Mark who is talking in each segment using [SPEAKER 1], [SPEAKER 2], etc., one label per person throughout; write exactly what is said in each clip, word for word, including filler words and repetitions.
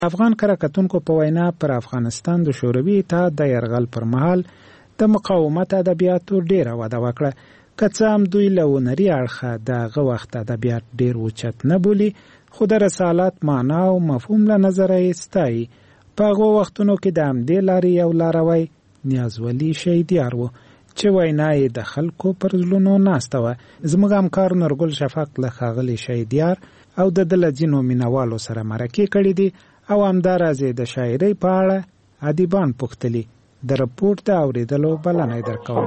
[SPEAKER 1] افغان کره کتونکو په وینا پر افغانستان د شوروي اتحاد د یرغل پر مهال د مقاومت ادبیاتو ډیره وده وکړه. که څه هم دوی له هنري اړخه د هغه وخت ادبیات ډیر اوچت نه بولي، خو د رسالت معنا او مفهوم له نظره یې ستایي. په هغو وختونو کې د همدې لارې یو لاروی نیازولي شهیدیار و چې وینا یې د خلکو پر زړونو ناسته وه. زموږ همکار نورګل شفق له ښاغلي شهیدیار او د ده له ځینو مینوالو سره مرکې کړې دي او همداراز یې د شاعرۍ په اړه ادیبان پوښتلي. د رپورټ د اورېدلو بلنه یې درکوم.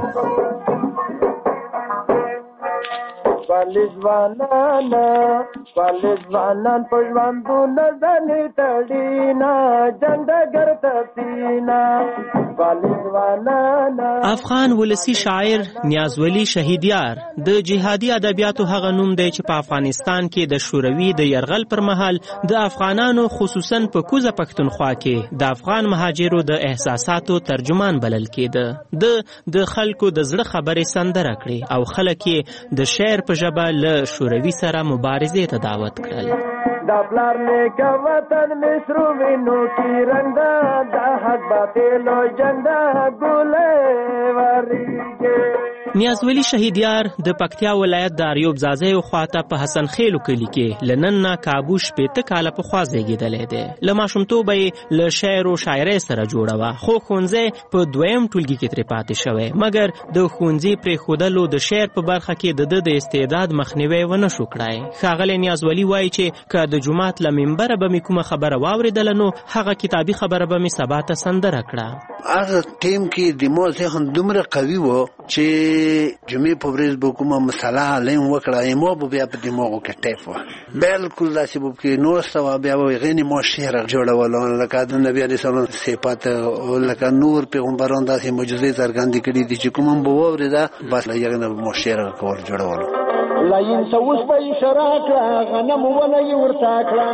[SPEAKER 2] پالیزوانانا پالیزوانان پژوندونه ځنې تړینا جنډګر تسینا پالیزوانانا.
[SPEAKER 3] افغان ولسی شاعر نیازولي شهیدیار د جهادي ادبیاتو هغه نوم دی چې په افغانستان کې د شوروي د یرغل پر مهال د افغانانو خصوصا په کوزه پښتونخوا کې د افغان مهاجرو د احساساتو ترجمان بلل کېده. د د خلکو د زړه خبرې سندره کړې او خلک یې د شعر په ژبه له شوروي سره مبارزې ته دعوت کړل.
[SPEAKER 2] دا پلار نیکه وطن مصرو وینو کی رنگ دا دا حق باطلو جنگ دا ګولې وریږي.
[SPEAKER 3] نیازولي شهیدیار د پکتیا ولایت د اریوب زازیو خواته په حسن خیلو کلي کې لنن نه کابو شپېته کاله پخوا زیږېدلی دی. له ماشومتوبه یې له شعر و شاعرۍ سره جوړه وه، خو ښوونځی په دویم ټولګي کې ترې پاتې شوی، مګر د ښوونځي پرېښودلو د شعر په برخه کې د ده د استعداد مخنیوی ونه شو کړی. ښاغلی نیازولي وایي چې که د جومات له منبره به مې کومه خبره واورېدله نو هغه کتابي خبره به مې سبا ته سندره کړه.
[SPEAKER 4] هغه ټیم کې د ما ذهن دومره قوي و چې جمعې په ورځ به کومه مسله علم وکړه، ما به بیا په دماغو کې ټیپ وه، بالکل داسې به پکې ناسته وه. بیا به هغې ما شعر جوړولو لکه د نبي علیه السلام صفات لکه نور پیغمبران داسې معجزې څرګندې کړي دي چې کوم هم به واورېده بس له هغې نه به ما شعر کول جوړولو.
[SPEAKER 2] لاین سوس به یې شرا کړه، غنم ونه یې ورته کړه،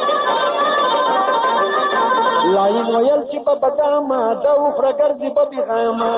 [SPEAKER 2] لاین ویل چې په بدامه د اوخره ګرځي په بېغامه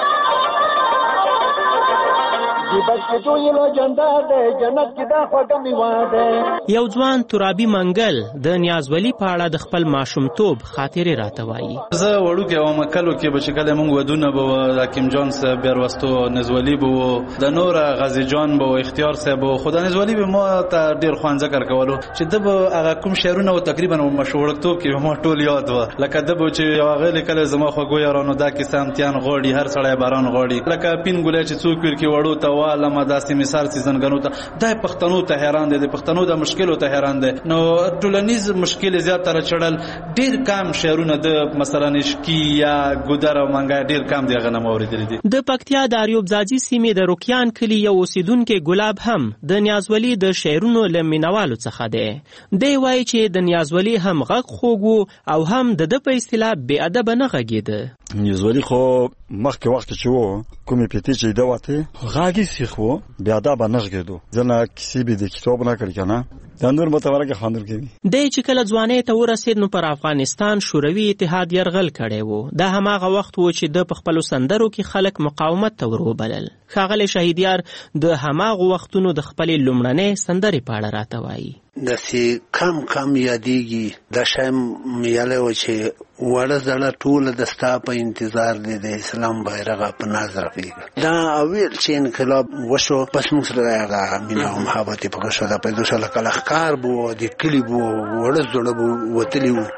[SPEAKER 3] یو ځوان ترابي منګل د نیازولي په اړه د خپل ماشومتوب خاطرې راته وایي.
[SPEAKER 5] زه وړوکی وم، کلو کې به چې کله موږ ودونه به وو، د حکیم جان صاحب بیروستو نزولي به وو، د نوره غازي جان به وو، اختیار صاحب به وو. خو د نزولي به ما ته ډېر خوند ذکر کولو چې ده به هغه کوم شعرونه و تقریبا مشوړکتوب کې ما ټول یاد وه. لکه ده به چې یو هغه لیکلی زما خوږو یارانو دا کیسه امتحان غواړي، هر سړی باران غواړي، لکه پین ګولی چې څوک ویل کې وړو ته والمه داسې مثال سیزنګنو ته. دا پښتنو ته حیران دی، د پښتنو د مشکلو ته حیران دی. نو ټولنیز مشکل زیاتره چړل ډیر کم شعرونه د مثلا نشکی یا ګودر او منګا ډیر کم دی غنه اوریدل دي.
[SPEAKER 3] د پکتیا د اریوب زاجي سیمې د روکیان کلی یو اوسیدونکو ګلاب هم د نیازولي د شعرونو لمنوالو څخه دی. دی وایي چې د نیازولي هم غږ خوږ او هم د د په اصطلاح بې ادب نه غږیده.
[SPEAKER 6] نیازولي خو مخکې وخت چې وو کومې پیټې چې دا وته غاګي سیخ وو بیا دا باندې غږیدو ځنه کسی به د کتاب نه کړی کنه د نور متورکه خاندر کوي.
[SPEAKER 3] د چې کله ځواني ته ورسید نو پر افغانستان شوروي اتحاد يرغل کړي وو. دا هماغه وخت و چې د خپل سندرو کې خلک مقاومت ته وروبلل. ښاغلی شهیدیار د هماغه وختونو د خپل لومړنۍ سندرې په اړه راته وایي.
[SPEAKER 4] داسې کم کم یادېږي دا شایم یاله و چې وړه زړه ټوله د ستا په انتظار دی د اسلام بیرغه په ناز رپېږي. دا اول چې انقلاب وشو پس موږ سره هغه مینه او محبت یې پکې شو. دا پیدا شو لکه لښکار به و د کلي به و وړه زړه به وتلي وو.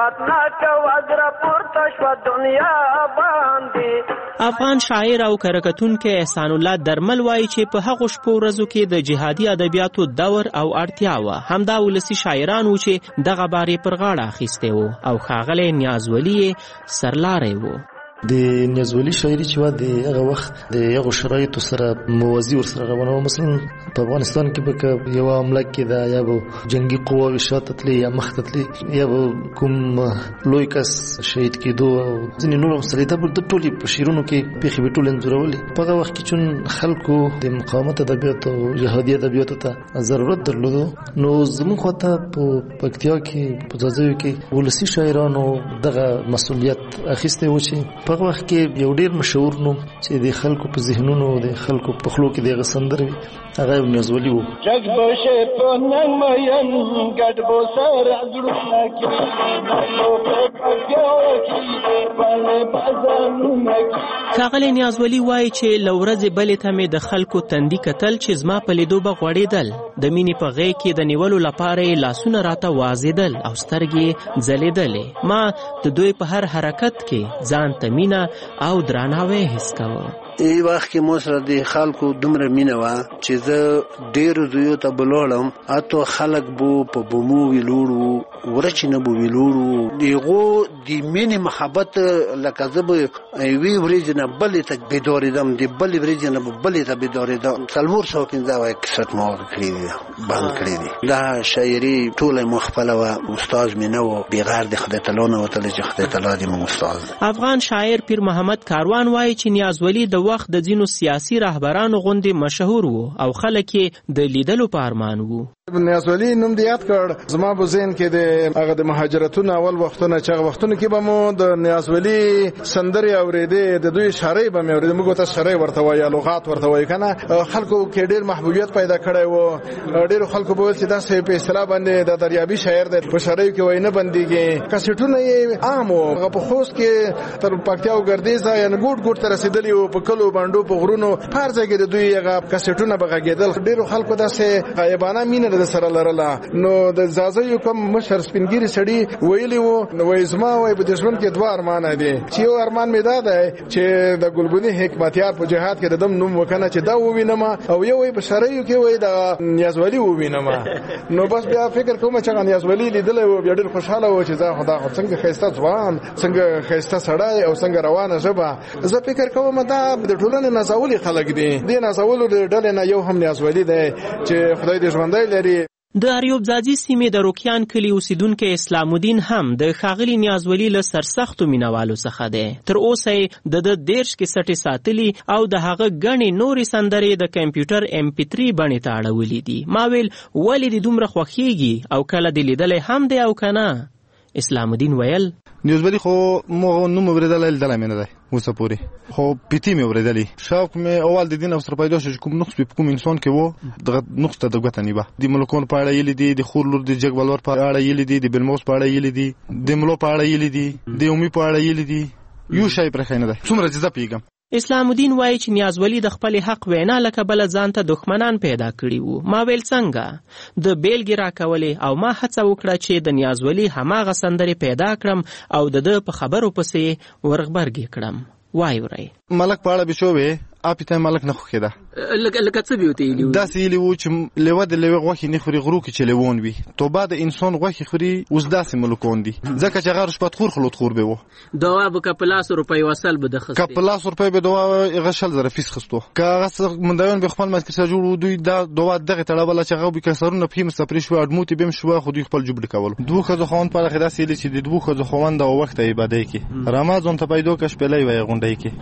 [SPEAKER 3] افغان شاعر او کرکټونکی احسان الله درمل وایي چې په هغو شپو ورځو کې د جهادي ادبیاتو دور او اړتیا وه. همدا ولسي شاعران و چې دغه بارې پر غاړه اخیستی وو او ښاغلی نیازولي سرلاری وو.
[SPEAKER 7] د نیازولي شاعري چې وه د هغه وخت د هغو شرایطو سره موازي ورسره روانه وه. مثلا په افغانستان کې به که یوه حمله کېده یا به جنګي قواوې شاته تلې یا مخته تلې یا به کوم لوی کس شهید کېدو او ځینې نور مسلې دا به د ټولې په شعرونو کې پېښې به ټولې انځورولې. په هغه وخت کې چون خلکو د مقاومت ادبیاتو او جهادي ادبیاتو ته ضرورت درلودو نو زموږ خواته په پکتیا کې په ځاځیو کې ولسي شاعرانو دغه مسؤلیت اخیستی و چې په وخت کې یو ډیر مشهور نوم چې د خلکو په ذهنونو د خلکو په خلو کې د غسندر هغه نیازولي وو.
[SPEAKER 2] جګ بشه په نن مېن ګډ بو سر ازړو کې نو په پګو کې باندې بازانو کې.
[SPEAKER 3] ښاغلی نیازولي وایي چې له ورځې بلې ته مې د خلکو تندي کتل چې زما په لیدو به غوړېدل. د مینې په غېږ کې د نیولو لپاره یې لاسونه راته وازېدل او سترګې ځلېدلې. ما د دوی په هر حرکت کې ځان ته مینه او درناوی حس کوه.
[SPEAKER 4] ای وخت کې مو سره د خلکو دومره مینه وه چې زه ډېرو ځایو ته به لاړم، حتی خلک بو په بومو ویلوړ وو، ورچې نه به ویلوړ وو. د هغو د مینې محبت لکه زه به یوې ورځې نه بلې ته بیدارېدم، د بلې ورځې نه به بلې ته بیدارېدم. څلور سوه پنځه وایي کیسټ مو کړي دي، بند کړي دي. دا شاعري ټوله مو خپله وه، استاد مې نه و، بېغیر د خدای تعالی نه وتلی چې خدای تعالی دې مو استاد.
[SPEAKER 3] افغان شاعر پیر محمد کاروان وایي چې نیازولي د وخت د ځینو سیاسي رهبرانو غوندې مشهور وو او خلک یې د لیدلو په ارمان وو.
[SPEAKER 8] نیازولي نوم دې یاد کړ، زما په ذهن کې د هغه د مهاجرتونو اول وختونه چې هغه وختونو کې به مو د نیازولي سندرې اورېدې، د دوی شاعرۍ به مې اورېدې. موږ ته شاعرۍ ورته وایي یا لغات ورته وایي که نه. خلکو کې ډېر محبوبیت پیدا کړی و. ډېرو خلکو به ویل چې داسې په اصطلاح باندې د دریابي شاعر دی، په شاعریو کې وایي نه بندېږي. کسټونه یې عام وو. هغه په خوست کې تر پکتیا او ګردیزه یعنې ګوټ ګوټ ته رسېدلي وو، په کلو بانډو په غرونو په هر ځای کې د دوی هغه کسټونه به غږېدل. ډېرو خلکو داسې غایبانه مینه د سره لرله. نو د زازیو کوم مشر سپینګیري سړي ویلي وو، نو وایي زما وایي په دې ژوند کې دوه ارمانه دي، چې یو ارمان مې دا دی چې د ګلبدین حکمتیار په جهاد کې د دم نوم وکنه چې دا ووینم، او یو وایي په شرعیو کې وایي د نیازولي ووینم. نو بس بیا فکر کوم چې نیازولي لیدلی و، بیا ډېر خوشحاله و چې دا خدا خو څنګه ښایسته ځوان، څنګه ښایسته سړی او څنګه روانه ژبه. زه فکر کوم دا د ټولنې نازولي خلک دي. دې نازولو د ډلې نه یو هم نیازولي دی چې خدای دې ژوندی لري.
[SPEAKER 3] د اریوب ځاځي سیمې د روکیان کلي اوسیدونکی اسلام الدین هم د ښاغلي نیازولي له سرسختو مینوالو څخه دی. تر اوسه یې د ده دېرش کیسټې ساتلي او د هغه ګڼې نورې سندرې د کمپیوټر ایم پي تھری بڼې ته اړولي دي. ما ویل ولې دې دومره خوښیږي او کله دې لیدلی هم دی او که نه؟ اسلام الدین ویل
[SPEAKER 9] نیازولي خو مو نوم اورېدلی لیدلی مې نه دی اوسه پورې، خو پیتي مې اورېدلي. شوق مې اول د دین او سره پیدا شو چې کوم نقص په کوم انسان کې و، دغه نقص ته د ګوته نیوه. د ملکونو په اړه یې لیدي، د خور لور د جګ بلور په اړه یې لیدي، د بلموس په اړه یې لیدي، د ملو په اړه یې لیدي، د اومي په اړه یې لیدي. یو شی پرې نه دی څومره چې زه پیږم.
[SPEAKER 3] اسلام الدین وایي چې نیازولي د خپل حق وینا له کبله ځان ته دښمنان پیدا کړي وو. ما ویل څنګه؟ د بیلګې راکولې او ما هڅه وکړه چې د نیازولي هماغه سندرې پیدا کړم او د ده په خبرو پسې ورغبرګې کړم. وای ورئ
[SPEAKER 9] ملک په اړه بشوې اپی ته ملک نه خوښېده.
[SPEAKER 3] لکه څه به ورته ویلي وو؟
[SPEAKER 9] داسې ویلي وو چې لیوه د لیوه غوښې نه خوري، غرو کې چې لیوون وي. توبه د انسان غوښې خوري. اوس داسې ملکون دي ځکه چې هغه رشوتخور خلوتخور به وو.
[SPEAKER 3] دوا به که په لاسو روپۍ وصل به ده خستې،
[SPEAKER 9] که په لاسو روپۍ به دوا هغه شل زره فیس خستو. که هغه مندویان به خپل مسکر سره جوړ دوی دا دوا دغه تړوله چې هغه به کسرونه پې مستپرې شوه، اډموتې به هم شوه، خو دوی خپل جوبډې کولو. دوو ښځو خاوند په اړه داسې ویلي چې د دوو ښځو خاوند او وخت یې بدۍ کې رمه ځان ته پیدا کړه، شپېلۍ وه یې غونډۍ کې.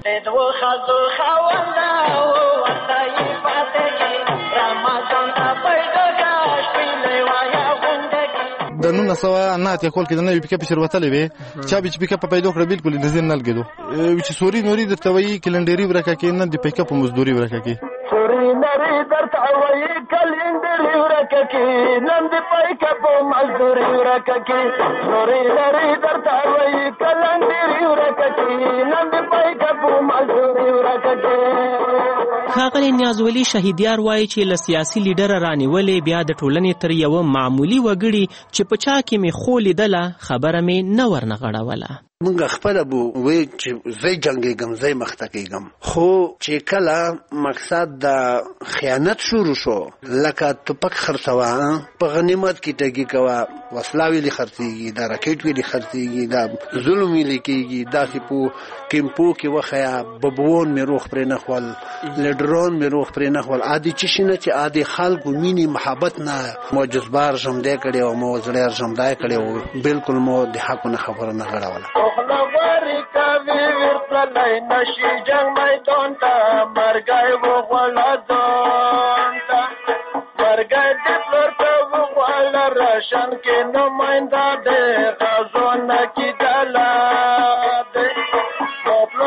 [SPEAKER 9] د نولس سوه نه اتیا کال کې د نوي پیکپ شروتلې وې، چا به چې پیکپ پیدا کړه بالکل د ځین نه لګېدو. چې سوري نوري درته وایي کلنډري ورکه کې، نه د پیکپ مزدوري ورکه کې.
[SPEAKER 2] سوري نوري درته وایي کلنډري ورکه کې، نن د پیکپ مزدوري ورکه کې. سوري نوري درته وایي کلنډري ورکه کې، نن د پیکپ مزدوري ورکه کې.
[SPEAKER 3] ښاغلی نیازولي شهیدیار وایي چې له سیاسي لیډره رانیولې بیا د ټولنې تر یوه معمولي وګړي چې په چا کې مې خو لیدله خبره مې نه ورنغړوله.
[SPEAKER 4] مونږ خپله به وایو چې زه جنګېږم، زه مخته کېږم، خو چې کله مقصد د خیانت شروع شو، لکه توپک خرڅوه، په غنیمت کې ټګي کوه، وسله ویلې خرڅېږي، دا راکټ ویلې خرڅېږي، دا ظلم ویلې کېږي، داسې په کیمپو کې وښیه، ببوون مې روغ پرې نه خول، لیډران مې روغ پرې نه خول. عادي چې شي نه چې عادي خلکو مینې محبت نه مو جذبار ژمدی کړی او مو زړه ژمدی کړی و، بالکل مو د حقو نه خبره نه غړوله.
[SPEAKER 2] خلواری کوي ورتلای نشي جنگ میدان ته، مرګای وغواړه ځان ته، مرګای دې پلور ته وغواړه راشن کې نماینده دی غازونه کېدله دی.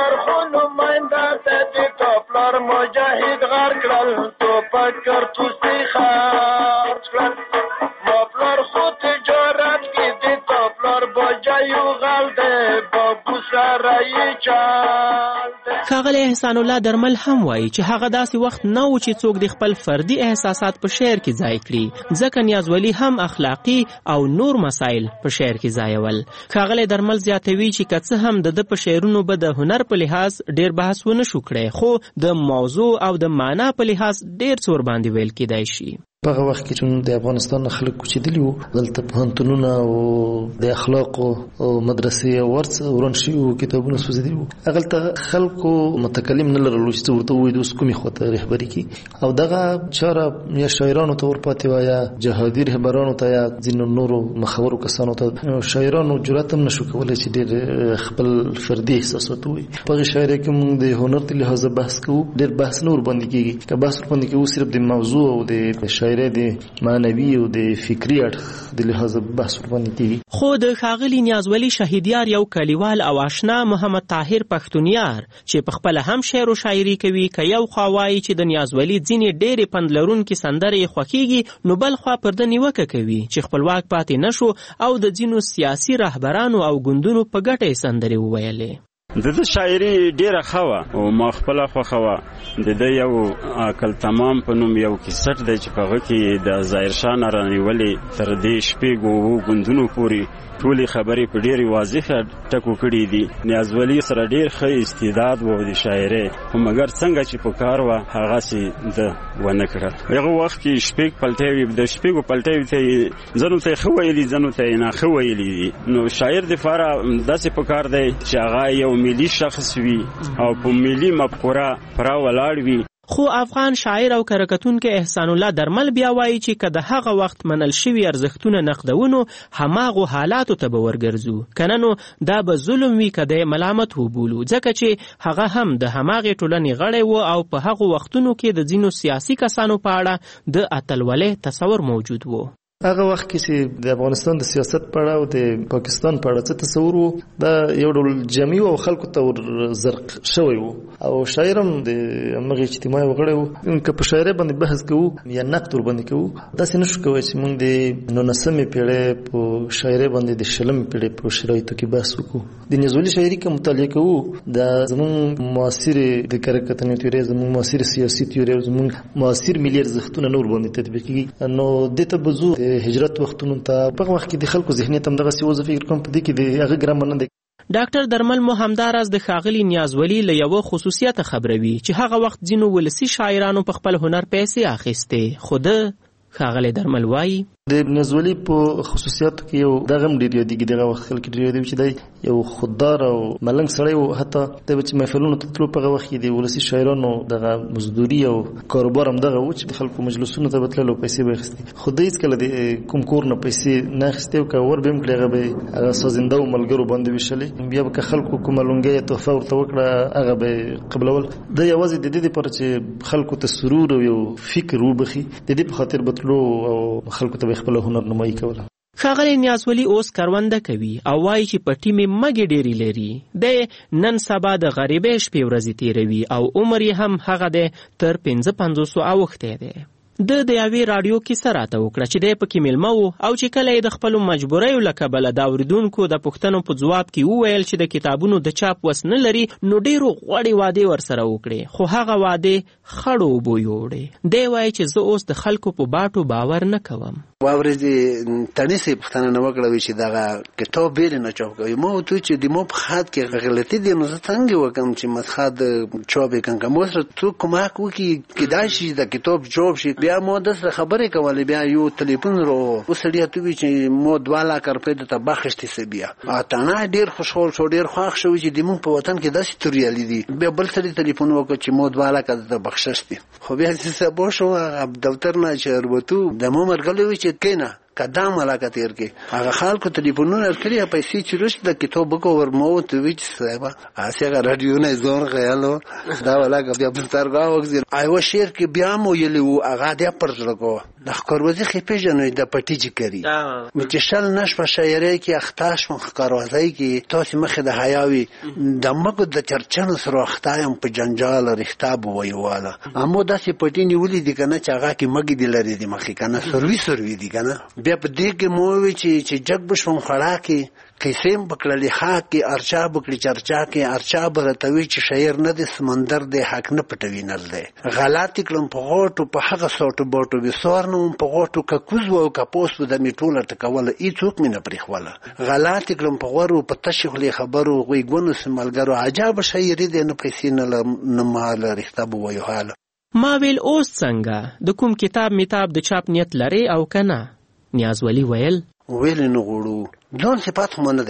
[SPEAKER 2] غار کړل ټوپک کارتوسي خرڅ کړل ما پلار خو تجارت کې دي تا پلار بجایو غل دی بابو سره یې چال
[SPEAKER 3] ښاغلی احسان الله درمل هم وایي چې هغه داسې وخت نه و چې څوک د خپل فردي احساسات په شعر کې ځای کړي، ځکه نیازولي هم اخلاقي او نور مسایل په شعر کې ځایول. ښاغلی درمل زیاتوي چې که څه هم د ده په شعرونو به د هنر په لحاظ ډېر بحث ونه شو کړی، خو د موضوع او د معنا په لحاظ ډېر څه ورباندې ویل کېدای شي.
[SPEAKER 7] په هغه وخت کې چې د افغانستان خلک کوچېدلي وو، دلته پوهنتونونه او د اخلاقو او مدرسې او ورڅ وران شوي وو، کتابونه سوځېدلي وو. هغلته خلکو متکلم نه لرلو چې څه ورته ووایي د اوس کومې خواته رهبري کړي، او دغه چاره یا شاعرانو ته ورپاتې وه یا جهادي رهبرانو ته یا ځینو نورو مخورو کسانو ته. شاعرانو جرات هم نشو کولی چې ډېر خپل فردي احساسات ووایي. په هغې شاعرۍ کې موږ د هنر د لحاظه بحث کوو، ډېر بحث نه ورباندې کېږي. که بحث ورباندې کوو صرف د موضوع او د شاعرۍ د معنوي او د فکري اړخ د لحاظه بحث ورباندې کېږي.
[SPEAKER 3] خو د ښاغلي نیازولي شهیدیار یو کلیوال او آشنا محمد طاهر پښتونیار چې په خپله هم شعر و شاعري کوي، که یو خوا وایي چې د نیازولي ځینې ډېرې پند لرونکې سندرې یې خوښېږي، نو بل خوا پر ده نیوکه کوي چې خپلواک پاتې نه شو او د ځینو سیاسي رهبرانو او ګوندونو په ګټه یې سندرې وویلې.
[SPEAKER 10] د ده شاعري ډېره ښه وه او ما خپله خوښه وه. د ده یو عقل تمام په نوم یو کیسټ دی چې په هغه کې د ظاهرشاه نه رانیولې تر دې شپږو اوو ګوندونو پورې ټولې خبرې په ډېرې واضحه ټکو کړي دي. نیازولي سره ډېر ښه استعداد و د شاعرۍ، خو مګر څنګه چې په کار وه هغسې ده ونه کړه. هغه وخت کې شپږ پلټۍ د شپږو پلټیو ته یې ځنو ته یې ښه ویلي، ځنو ته یې ناښه ویلي دي. نو شاعر دپاره داسې په کار دی چې هغه یو ملي شخص وي او په ملي مفکوره پوره ولاړ وي.
[SPEAKER 3] خو افغان شاعر او کرکټونکی احسان الله درمل بیا وایي چې که د هغه وخت منل شوي ارزښتونه نقدونو، هماغو حالاتو ته به ورګرځو، کنه نو دا به ظلم وي که د ملامت وبولو، ځکه چې هغه هم د هماغې ټولنې غړی و او په هغو وختونو کې د ځینو سیاسي کسانو په اړه د اتلولۍ تصور موجود و.
[SPEAKER 7] هغه وخت کې چې د افغانستان د سیاست په اړه او د پاکستان په اړه څه تصور و، دا یو ډول جمعي او خلکو ته ور زرق شوی و، او شاعر هم د همغې اجتماعي وغړی و. که په شاعرۍ باندې بحث کوو یا نقد ورباندې کوو، داسې نشو کوی چې موږ د نولسمې پېړۍ په شاعرۍ باندې د شلمې پېړۍ په شرایطو کې بحث وکړو. د نیازولي شاعري که مطالعه کوو، دا زموږ معاصرې د کرکټنې تیورۍ، زموږ معاصر سیاسي تیورۍ او زموږ معاصر ملي ارزښتونه نه ورباندې تطبیق کېږي. نو دې ته به ځو هجرت وختونو ته. په هغه وخت کې د خلکو ذهنیت هم دغسې و. زه فکر کوم په دې کې د هغه ګرامر نه دی.
[SPEAKER 3] ډاکټر درمل مو همداراز د ښاغلي نیازولي له یوه خصوصیته خبروي چې هغه وخت ځینو ولسي شاعرانو په خپل هنر پیسې اخیستې، خو ده ښاغلی درمل وایي
[SPEAKER 7] د نیازولي په خصوصیاتو کې یو دغه هم ډېر یادېږي. دغه وخت خلک ډېر یادوي چې دی یو خوددار او ملنګ سړی و. حتی دی به چې محفلونو ته تلو، په هغه وخت کې د ولسي شاعرانو دغه مزدوري او کاروبار هم دغه و چې د خلکو مجلسونو ته به تلل او پیسې به اخیستې. خو دی هېڅکله د کوم کور نه پیسې نه اخیستې، او که ور به یې هم کړې هغه به هغه سازنده و ملګرو باندې ویشلې. بیا به که خلکو کومه لونګۍ یا تحفه ورته وکړه هغه به یې قبلول. دی یوازې د دې دپاره چې خلکو ته سرور او یو فکر وبخي، د دې په خاطر به تلو او خلکو ته به خپله هنر نمایي کوله.
[SPEAKER 3] ښاغلی نیازولي اوس کرونده کوي او وایي چې پټي مې مګې ډېرې لري. دی نن سبا د غریبۍ شپې ورځې تېروي او عمر یې هم هغه دی تر پنځه پنځوسو اوښتی دی. د د یوې راډیو کیسه راته وکړه چې دی پکې میلمه و او چې کله یې د خپلو مجبوریو له کبله د اورېدونکو د پوښتنو په ځواب کې وویل چې د کتابونو د چاپ وس نه لري، نو ډېرو غوړې وعدې ورسره وکړې، خو هغه وعدې خړو اوبو یوړې. دی وایي چې زه اوس د خلکو په باټو باور نه کوم.
[SPEAKER 4] واورېدې تڼۍ صاحب پوښتنه نه وکړه چې دغه کتاب بیرې نه چاپ کوي. ما ورته وویل چې د ما په خط کې غلطي دی، نو زه څنګه وکړم چې خط چاپ یې کړم. که ما سره څوک کومک وکړي کیدای شي د کتاب چاپ شي. بیا ما دسره خبرې کولې، بیا یو تلیفون رو و سړي ته وویل چې ما دوه لکه روپۍ درته بخښتې سه. بیا تڼۍ ډېر خوشحال شو، ډېر خوښ شو چې زموږ په وطن کې داسې توریالي دي. بیا بل سړي تلیفون وکړ چې ما دوه لکه درته بخښتې. خو بیا چې سبا شو دفتر نه چې وربوتو د ما مرګلی وي چې کینه قدام علاقه تیر کې هغه خلکو تلیفونونه ورکړي، پیسې چې روش د کتاب وکړو ورمو ته وی چې صاحب اسې هغه رادیو نه زور غیالو دا ولاګه بیا په سترګا وګزیر ایو شعر کې بیا مو یلی و هغه د پرځلکو د ښکاروزي خې پېژنئ د پټي چې کوي چې شل نش په شاعرۍ کې اخته شوم ښکاروزۍ کې تاسې مخې د حیا وي د مګو د چرچنو سره اخته یم په جنجال رښتا به وایي واله امو داسې پټي نیولي دي که نه چې هغه کې مګې دي لرې دي مخې که نه سروي سروي دي که نه بیا په دې کې مو ووي چې جګ به شوم خړا کې قیسې م بکړلې خاک کې ارچا بکړي چرچا کې ارچا به راته وي چې شاعر نه دی سمندر دی حق نه پټوي نل دی غلط کړم په غوټو په هغه سوټو بوټو وي سوار نه وم په غوټو که کوز و او که پوس به د مې ټوله ټکوله هېڅوک مې نه پرېښوله غلط کړم په غورو په تشې خولې خبرو غوږونو سه ملګرو عجبه شاعري دی نه پیسې نه مال رښتا به وایو حاله
[SPEAKER 3] ما ویل اوس څنګه د کوم کتاب میتاب د چاپ نیت لرې او که نه نیازولي ویل
[SPEAKER 4] ویلې نه غواړو ځان صفات خو ما نه دی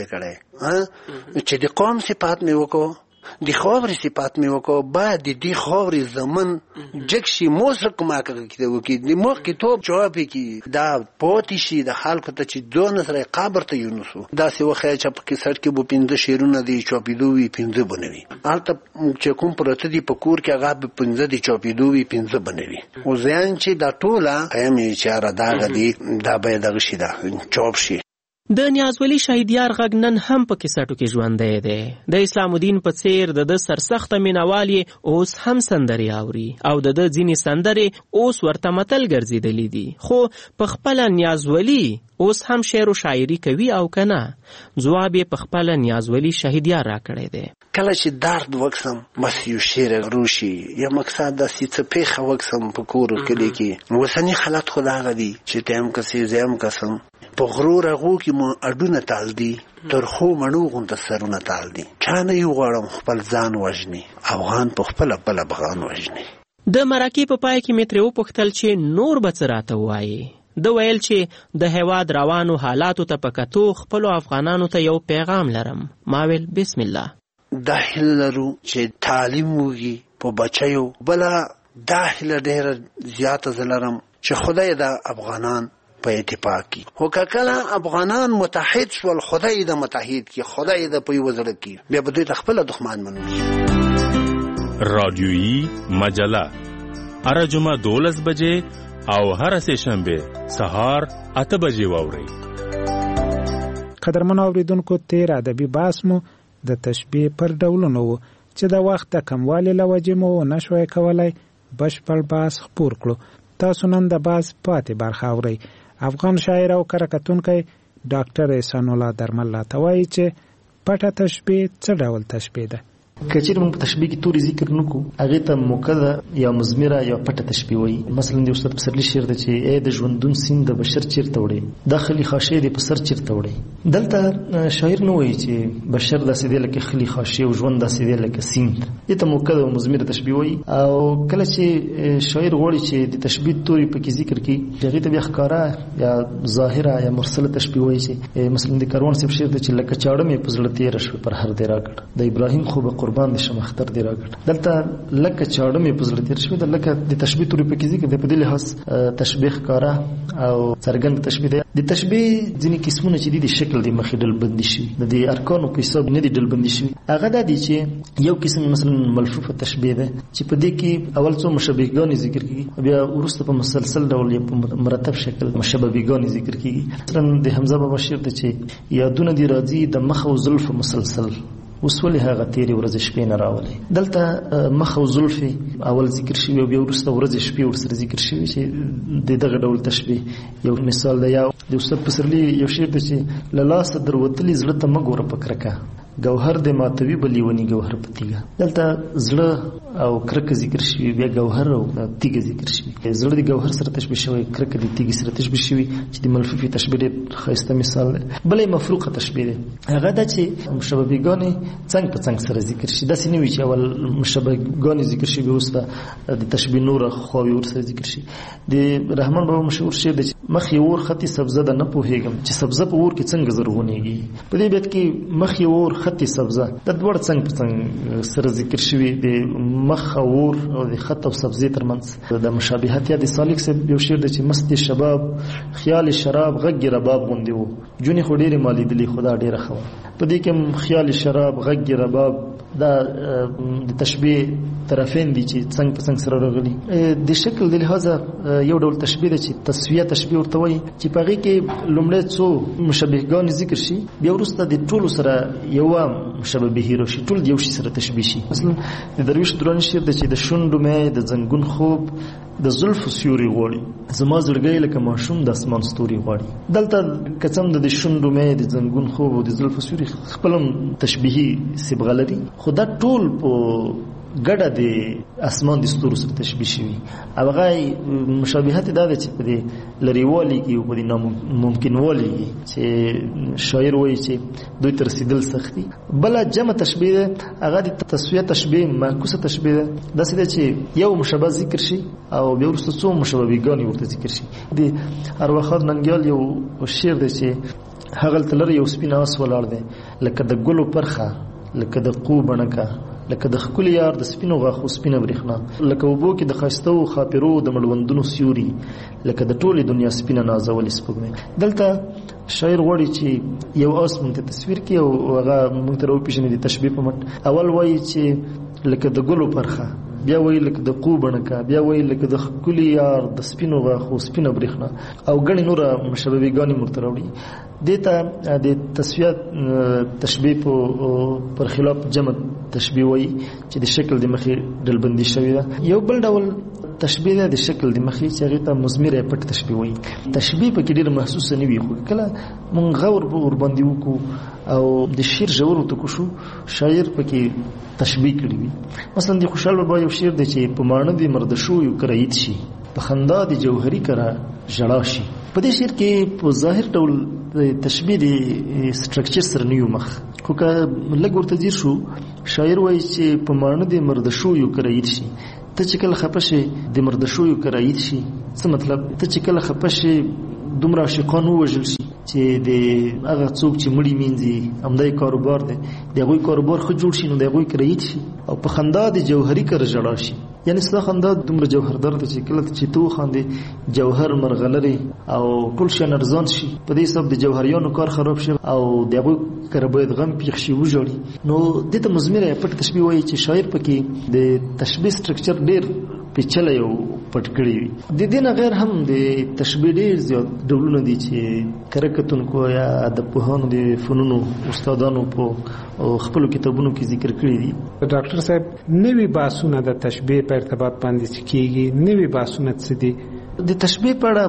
[SPEAKER 4] کړی چې د قوم صفات مې وکړو د خاورې صفات مې وکړو باید د دې خاورې زمن جګ شي موسر کومه کې وکړي د مخ کتاب جواب کې دا پاتې شي د خلکو ته چې دونه سره قبر ته یونسو داسې وښیه چې په کیسټ کې به پنځه شعرونه دي چاپېدو وي پنځه به نه وي هلته چې کوم پراته دي په کور کې هغه به پنځه دي چاپېدو وي پنځه به نه وي خو زیان چې دا ټوله ښیم یې چې هره دغه دي دا باید دغه شي دا چاپ شي
[SPEAKER 3] د نیازولي شهیدیار غږ نن هم په کیسټو کې ژوندی دی د اسلام الدین په څیر د ده سرسخته مینوال یې اوس هم سندرې اوري او د ده ځینې سندرې اوس ورته متل ګرځېدلې دي خو په خپله نیازولي اوس هم شعر و شاعري کوي او که نه ځواب یې په خپله نیازولي شهیدیار راکړی دی
[SPEAKER 4] کله چې درد وکسم بس یو شعر روشي یا مقصد داسې څه پېښه وکسم په کور و کلي کې اوسني حالت خو د هغه دي چې ته هم کسې زه هم کسم په غرور هغو کې مو اډونه تال دي ترخو مڼو غونته سرونه تال دي چا نه یو غواړم خپل ځان وژني افغان په خپله بل افغان وژني
[SPEAKER 3] د مرکې په پای کې مې ترې وپوښتل چې نور به څه راته ووایي ده ویل چې د هیواد روانو حالاتو ته په کتو خپلو افغانانو ته یو پیغام لرم ما ویل بسم الله
[SPEAKER 4] دا هیله لرو چې تعلیم وږي په بچیو بله دا هیله ډېره زیاته زه لرم چې خدای د افغانان په اتفاق کی خو که کله افغانان متحد شول خدای د متحد کی خدای د په یو زړه کی بیا به دوی د خپل دښمن منو
[SPEAKER 11] رادیویی مجله هر جمعه دولس بجې او هر سه شنبه سهار اته بجې واورئ
[SPEAKER 1] قدرمن اوریدونکو تیر ادبي بحث مو د تشبیه پر ډولونو چې د وخت د کموالي له وجې مو نشوای کولای بشپړ بحث خپور کړو تاسو نن د بحث پاتې برخه اورئ افغان شاعر او کتونکی ډاکټر احسان الله درمل ته وایي چې پټه تشبیه څه ډول تشبیه ده
[SPEAKER 7] که چېرې موږ په تشبیه کې توري ذکر نه کړو هغې ته موکده یا مضمره یا پټه تشبیه وایي مثلا د استاد پسرلي شعر ده چې ای د ژوندون سیند د بشر چیرته وړې دا خلي خاشې دې په سر چیرته وړې دلته شاعر نه وایي چې بشر داسې دی لکه خلي خاشې او ژوند داسې دی لکه سیند دې ته موکده او مضمره تشبیه وایي او کله چې شاعر غواړي چې د تشبیه توري پکې ذکر کړي هغې ته بیا ښکاره یا ظاهره یا مرسله تشبیه وایي چې مثلا د کاروان صاحب شعر ده چې لکه چاړه مې په زړه تېره شوه پر هر دې راکړه د ابراهیم خو به قربان دي شم اختر دی راګټ دلته لکه چاړه مې پزړه تیر شوی د لکه د تشبیه توري په کې ذکر دی په دې لحاظ تشبیه کارا او څرګند تشبیه دی د تشبیه ځینې قسمونه چې دي د شکل د مخې ډل بندي شي د دې ارکانو په حساب نه دي ډل بندي شي هغه د دې چې یو قسم مثلا ملفوفه تشبیه ده چې په دې کې اول څو مشابهګان ذکر کیږي بیا ورسته په مسلسل ډول یا په مرتب شکل مشابهګان ذکر کیږي مثلا د حمزه بابا شعر ته چې یادونه دي راځي د مخ او زلف مسلسل وسولې هغه تیرې ورځې شپې نه راولې دلته مخ او زلفې اول ذکر شوي او بیا وروسته ورځې شپې ورسره ذکر شوي چې د دغه ډول تشبیه یو مثال دی یا د استاد پسرلي یو شعر دی چې له لاسه در وتلي زړه ته مه ګوره په کرکه گوهر د ماتوي بلی ونی گوهر پتیګه دلته زړه او کرکه ذکر شوی بیا گوهر او تیګه ذکر شوی زړه د گوهر سره تشبیه شوی کرکه د تیګه سره تشبیه شوی چې د ملفوفي تشبیه د خاصه مثال دی بلې مفروقه تشبیه ده هغه د چې مشابهګان څنګه په څنګه سره ذکر شي د سینوي چې اول مشابهګان ذکر شي به اوسه د تشبیه نور خو ور سره ذکر شي د رحمان بابا مشهور شعر دی مخ یور خطي سبزه ده نه پوهیږم چې سبزه په ور کې څنګه زرغونېږي په دې بیت کې مخ یور خطي سبزه د دوړ څنګه په څنګه سره ذکر شوی د مخ اور او د خط او سبزي ترمنځ د مشابهت یا د سالک سره یو شعر دی چې مست شباب خیال شراب غږ رباب غوندي وو جونې خو ډېرې مالې دلی خدا ډېره خو په دې کې خیال شراب غږ رباب دا د تشبیه طرفین دي چې څنګه په څنګه سره راغلي. د شکل د لحاظه یو ډول تشبیه ده چې تسویه تشبیه ورته وایي چې په هغې کې لومړی څو مشابهګانې ذکر شي، بیا وروسته د ټولو سره یوه مشابهي راشي، ټول د یو شي سره تشبیه شي. مثلا د درویش دراني شعر ده چې د شونډو مې د زنګون خوب د زلفو سیوري غواړي، زما زړګی لکه ماشوم د اسمان ستوري غواړي. دلته که څه هم د شونډو مې د زنګون خوب او د زلفو سیوري خپل تشبیهي صبغه لري، خو دا ټول په ګډه د اسمان د ستورو سره تشبیه شوي. او هغه مشابهت دا ده چې په دې لرېوالي کې او په دې ناممکنوالي کې چې شاعر وایي چې دوی ته رسېدل سخت دي. بله جمع تشبیه ده، هغه د تسویه تشبیه معکوسه تشبیه ده. داسې ده چې یو مشابه ذکر شي او بیا وروسته څو مشابهګانې ورته ذکر شي. د ارواښاد ننګیال یو شعر دی چې هغلته لرې یو سپین آس ولاړ دی، لکه د ګلو پرخه، لکه د قو بڼکه، لکه د ښکلي یار د سپینو غاښو سپینه برېښنا، لکه اوبو کې د ښایستو خاپرو د مړوندونو سیوري، لکه د ټولې دنیا سپینه نازولې سپوږمۍ. دلته شاعر غواړي چې یو آس موږ ته تصویر کړي او هغه موږ ته راوپېژني د تشبیه په مټ. اول وایي چې لکه د ګلو پرخه، بیا وایي لکه د قو بڼکه، بیا وایي لکه د ښکلي یار د سپینو غاښو سپینه برېښنا او ګڼې نوره مشابهګانې موږ ته راوړي. دې ته د تسویه تشبیه پر خلاف جمع تشبیه وایي چې د شکل د مخې ډلبندي شوې ده. یو بل ډول تشبیه ده د شکل د مخې چې هغې ته مضمره پټ تشبیه وایي. تشبیه پکې ډېره محسوسه نه وي، خو کله مونږ غور ورباندې وکړو او د شعر ژور ورته کو شو، شاعر پکې تشبیه کړي وي. مثلا د خوشحال بابا یو شعر دی چې په ماڼه د مردشویو کرایید شي، په خندا د جوهري کره ژړا شي. په دې شعر کې په ظاهر ډول تشبیه د سټرکچر سره نه یو مخ، خو که لږ ورته ځیر شو، شاعر وایي چې په ماڼه د مردشویو کرایید شي. ته چې کله خفه شې د مردشویو کرایید شي، څه مطلب؟ ته چې کله خفه شې دومره عاشقان ووژل شي چې د هغه څوک چې مړي مینځي همدای کاروبار دی، د هغوی کاروبار ښه جوړ شي نو د هغوی کرایید شي. او په خندا د جوهري کره ژړا شي، یعنې ستا خندا دومره جوهردار ده چې کله چې ته وخاندې جوهر مرغلرې او ټول شیان ارزان شي، په دې حساب د جوهریانو کار خراب شي او د هغوی کره باید غم پېښ شي وژاړي. نو دې ته مضمره پټ تشبیه وایي چې شاعر پکې د تشبیه سټرکچر ډېر پیچلی او پټ کړی وي. د دې نه غیر هم د تشبیه ډېر زیات ډولونه دي چې کره کتونکو یا ادبپوهانو د فنونو استادانو په خپلو کتابونو کې ذکر کړي دي.
[SPEAKER 1] ډاکټر صاحب، نوي بحثونه د تشبیه په ارتباط باندې چې کېږي، نوي بحثونه څه دي؟
[SPEAKER 7] د تشبیه په اړه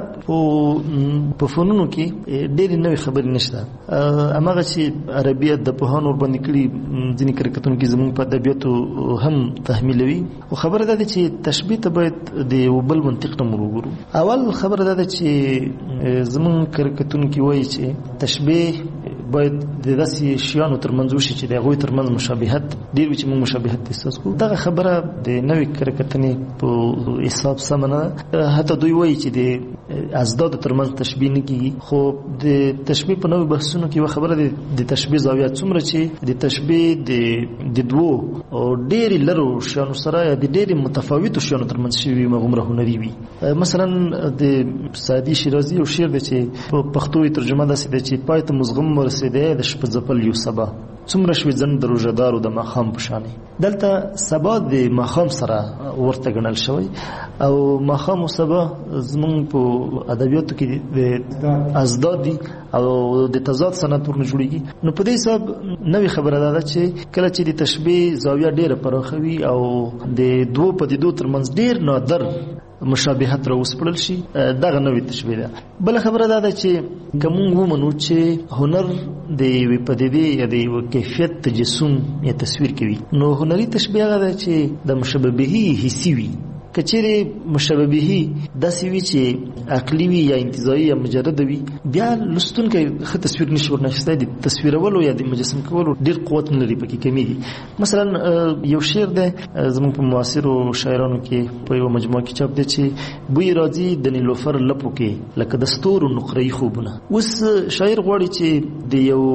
[SPEAKER 7] په فنونو کې ډېرې نوې خبرې نشته. هماغه چې عربي ادبپوهانو ورباندې کړي ځینې کره کتونکي زموږ په ادبیاتو هم تحمیلوي. خو خبره دا ده چې تشبیه ته باید د یو بل منطق نه موږ وګورو. اول خبره دا ده چې زموږ کره کتونکي وایي چې تشبیه باید د داسې شیانو ترمنځ وشي چې د هغوی ترمنځ مشابهت ډېر وي چې موږ مشابهت احساس کړو. دغه خبره د نوې کره کتنې په حساب سمه نه ده. حتی دوی وایي چې د ازدادو ترمنځ تشبیه نه کېږي، خو د تشبیه په نوې بحثونو کې یوه خبره ده د تشبیه زاویه څومره چې د تشبیه د دوو او ډېرې لرو شیانو سره یا د ډېرې متفاوتو شیانو ترمنځ شوي هغومره هنري وي. مثلا د سعدي شیرازي یو شعر دی چې په پښتو یې ترجمه داسې ده چې پای ته مزغم ورسېدی د شپه ځپل یو سبا، څومره شوي ځنډ د روژهدارو د ماښام په شانې. دلته سبا د ماښام سره ورته ګڼل شوی او ماښام او سبا زمونږ په ادبیاتو کې د ازداد دي او د تضاد صنعت ورنه جوړېږي. نو په دې حساب نوې خبره دا ده چې کله چې د تشبیه زاویه ډېره پراخه وي او د دوو پدیدو ترمنځ ډېر نادر مشابهت را وسپړل شي، دغه نوې تشبیه ده. بله خبره دا ده چې که مونږ ومنو چې هنر د یوې پدیدې یا د یوه کیفیت تجسم یا تصویر کوي، نو هنري تشبیه هغه ده چې د مشابهي حسي وي. که چیرې مشابهي داسې وي چې عقلي وي یا انتزاعي یا مجرده وي، بیا لوستونکی ښه تصویر نشي ورناخیستی. د تصویرولو یا د مجسم کولو ډېر قوت نه لري، پکې کمیږي. مثلا یو شعر دی زموږ په معاصرو شاعرانو کې په یوه مجموعه کې چاپ دی چې بوی راځي د نیلوفر لپو کې لکه د ستورو نقره‌یي خوبونه. اوس شاعر غواړي چې د یو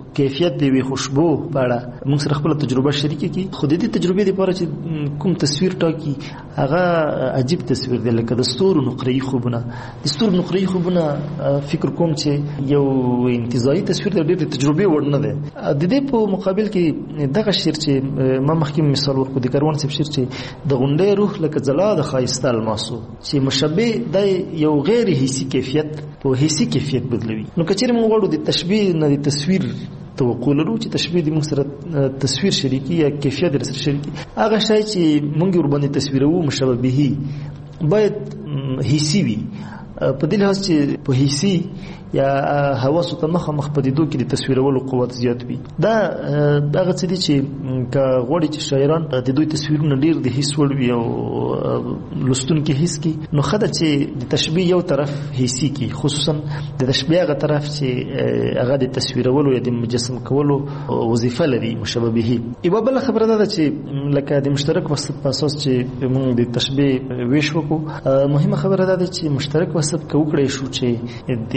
[SPEAKER 7] کیفیت دی وی خوشبو باړه موږ سره خپل تجربه شریکه کی خو د دې تجربې لپاره چې کوم تصویر ټاکي هغه عجیب تصویر دی لکه د ستورو نقره‌ای خوبونه د ستورو نقره‌ای خوبونه فکر کوم چې یو انتزاعي تصویر دی ډېر تجربه وړ نه دی د دې په مقابل کې دغه شعر چې ما مخکې مثال ورکړ د کاروان صاحب شعر چې د غونډې روح لکه ځلا د خایسته الماسو چې مشبه د یو غیر حسي کیفیت په حسي کیفیت بدلوي نو کچېره موږ غواړو د تشبیه نه د تصویر توقع لرو چې تشبیه د موږ سره تصویر شریکي یا کیفیت سره شریکي هغه شی چې موږ ور باندې تصویرو مشابهي باید حسي وي په دې لحاظ چې په حسي یا حواسو ته مخ مخ پدیدو کې د تصویرولو قوت زیات وي دا دغه څه دي چې کا غوړي چې شاعران د دوی تصویرونه ډیر د حس وړ وي او لستون کې حس کی نو خدای چې د تشبیه یو طرف حسي کی خصوصا د تشبیه غ طرف چې هغه د تصویرولو یا د مجسم کولو وظیفه لري مشابهه ایبه بل خبره ده چې لکه د مشترک وسط په اساس چې موږ د تشبیه ویش وکړو مهمه خبره ده چې مشترک وسط کوکړې شو چې د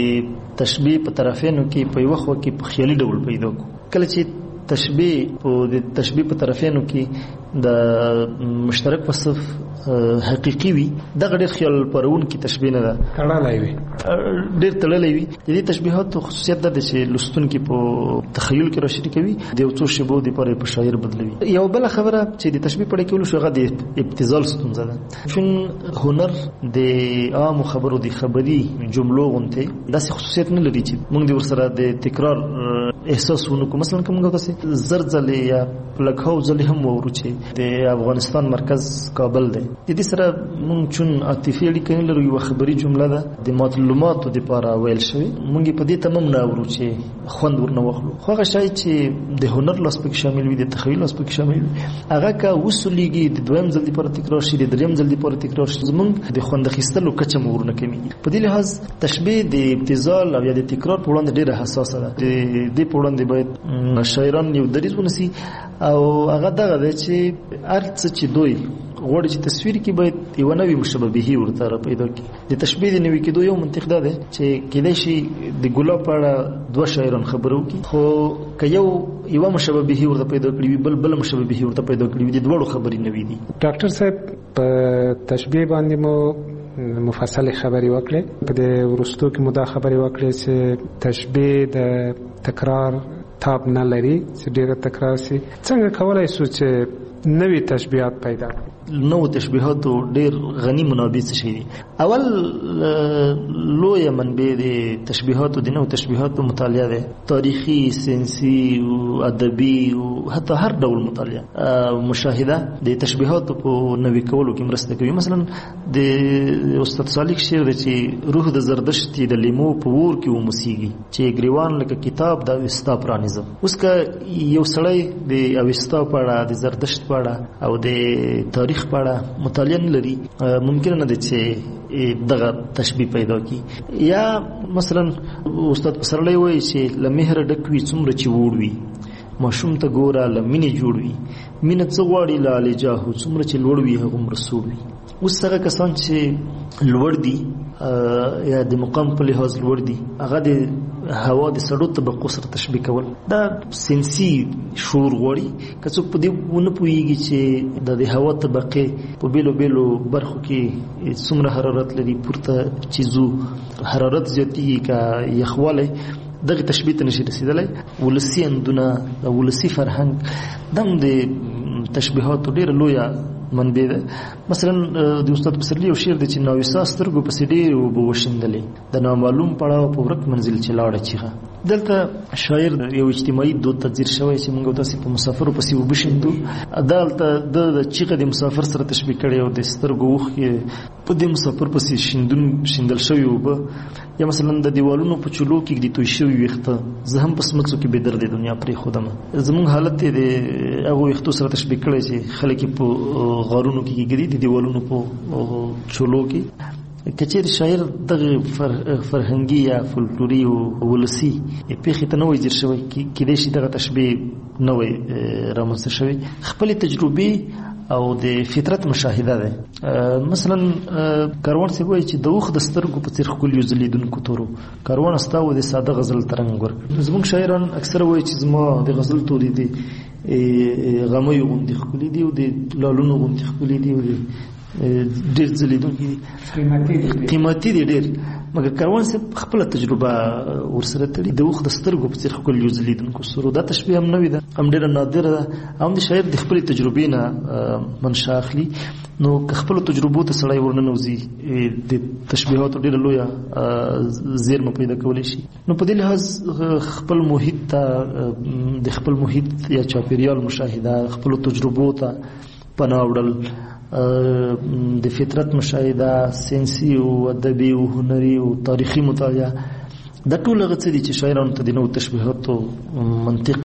[SPEAKER 7] تشبیه په طرفینو کې په یو وخت کې په خیالي ډول پیدا کو کله چې تشبیه او د تشبیه په طرفینو کې د مشترک وصف حقيقي وي دغه ډېر خیال پرون کې تشبیه نه ده
[SPEAKER 1] تړلای وي
[SPEAKER 7] ډېر تړلای وي د دې تشبیهات خصوصیت ده چې لستون کې په تخیل کې راشي کوي د یو څو شیبو د پاره په شاعر بدلوي یو بل خبره چې د تشبیه پړې کول شو غو د ابتذال ستونزه ده چون هنر د عام خبرو د خبري جملو غونته داسې خصوصیت نه لري چې موږ د ورسره د تکرار احساسونه کوم مثلا کوم غوته زرزلې یا لکهو ځلې هم ورو چې د افغانستان مرکز کابل دی د دې سره مونږ چون عاطفي اړیکې لرو یو خبري جمله ده د معلوماتو د لپاره ویل شوی مونږ په دې تمام نه ورو چې خوند ورنه وخلو خو هغه شای چې د هنر لاس پکې شامل وي د تخیل لاس پکې شامل وي هغه کا وسولېږي د دویم ځل لپاره تکرار شي د دریم ځل لپاره تکرار شي زمونږ د خوند خستلو کچه مورونه کمی په دې لحاظ تشبیه د ابتذال او یا د تکرار په وړاندې ډیره حساسه ده د دې په وړاندې باید شاعران یو دریځ ونسي او هغه دغه دی چې هر څه چې دوی غوړي چې تصویر کې باید یو نوې مشابهي ورته پیدا کړي د تشبیه د نوې کېدو یو منطق ده چې کله شي د ګلاب په اړه دوه شاعران خبرو کې خو که یو یو مشابهي ورته پیدا کړي بل بل مشابهي ورته پیدا کړي د دوړو خبرې نوې دي
[SPEAKER 1] ډاکټر صاحب په تشبیه باندې مو مفصل خبري وکړه په دې ورستو کې مدا خبري وکړه چې تشبیه د تکرار تاب نه لري چې ډیره تکرار شي څنګه کولای شو چې نوې تشبیهات پیدا
[SPEAKER 7] نو تشبیهات ډیر غنی منابع څه شي اول لوی منبع د تشبیهات د نو تشبیهات مطالعه ده تاریخي ساينسي او ادبي او حتی هر ډول مطالعه مشاهده د تشبیهات په نوې کولو کې مرسته کوي مثلا د استاد صالح شعر چې روح د زردشت د لیمو په ور کې ومسیږي چې ګریوان لکه کتاب د اوستا پرانیزم اوس کا یو سړی د اوستا په اړه د زردشت په اړه او د تاریخ په اړه مطالعه لري ممکن نه دي چې دغه تشبیه پیدا کی یا مثلا استاد پسرلی وایي چې لمهر ډکوي څومره چې وړوي ماشوم ته ګوره لمینه جوړوي مینه څو غواړي لاله جاهو څومره چې لوړوي هغه مرسوي اوس هغه کسان چې لوړ دي یا د مقام په لحاظ لوړ دي هغه د هوا د سړو طبقو سره تشبیه کول دا سنسي شعور غواړي که څوک په دې ونه پوهیږي چې د هوا طبقه په بیلو بیلو برخو کې څومره حرارت لري پورته چیزو حرارت زیاتیږي که یخوالی دغه تشبیه ته نشي رسیدلی ولسی اندونه ولسی فرهنګ دم د تشبیهات ډېر لویه منبع ده مثلا د استاد پسرلی یو شعر د چې ناویسا سترګو پسې ډېر وبوشندلې د نامعلوم پړاو په ورک منزل چې لاړه چیغه دلته شاعر یو اجتماعي دود تدزیر شوی چې موږ تاسو په مسافر پسې وبشندو دلته د چیغه د مسافر سره تشبیه کړي او د سترګو وخ په دې مسافر پسې شیندون شیندل شوی وب یا مثلا د دیوالونو په چلو کې د توي شوی وخته زه هم په سمڅو کې به درد دنیا پرې خودم زموږ حالت د هغه وختو سره تشبیه کړي چې خلک په غارونو کې ګرځي د دیوالونو په چلو کې کچیر شاعر دغه فرهنګي یا فولکلوري او ولسی په خته نوې جوړ شوی کې د شي دغه تشبیه نوې رامنځته شوی خپل تجربه او د فطرت مشاهده ده. مثلا کاروان سی وایي چې د اوښ د سترګو په څیر ښکلي یو ځلیدونکو تورو کاروان ستا و د ساده غزل ترنګ ورکړه. زموږ شاعران اکثره وایي چې زما د غزل توري دي غمیو غوندې ښکلي دي او د لالونو غوندې ښکلي دي او ډېر ځلیدونکي دي، قیمتي دي ډېر. مګر کاروان صاحب خپله تجربه ورسره تړي د اوښ د سترګو په څېر ښکلي یو ځلیدونکو ستورو. دا تشبیه هم نوې ده، هم ډېره نادره ده، هم د شاعر د خپلې تجربې نه منشا اخلي. نو که خپلو تجربو ته سړی ورننوځي د تشبیهاتو ډېره لویه زیرمه پیدا کولی شي. نو په دې لحاظ خپل محیط ته د خپل محیط یا چاپېریال مشاهده، خپلو تجربو ته پناه وړل، د فطرت مشاهده، ساینسي او ادبي او هنري او تاریخي مطالعه، دا ټول هغه څه دي چې شاعرانو ته د نوو تشبیهاتو منطق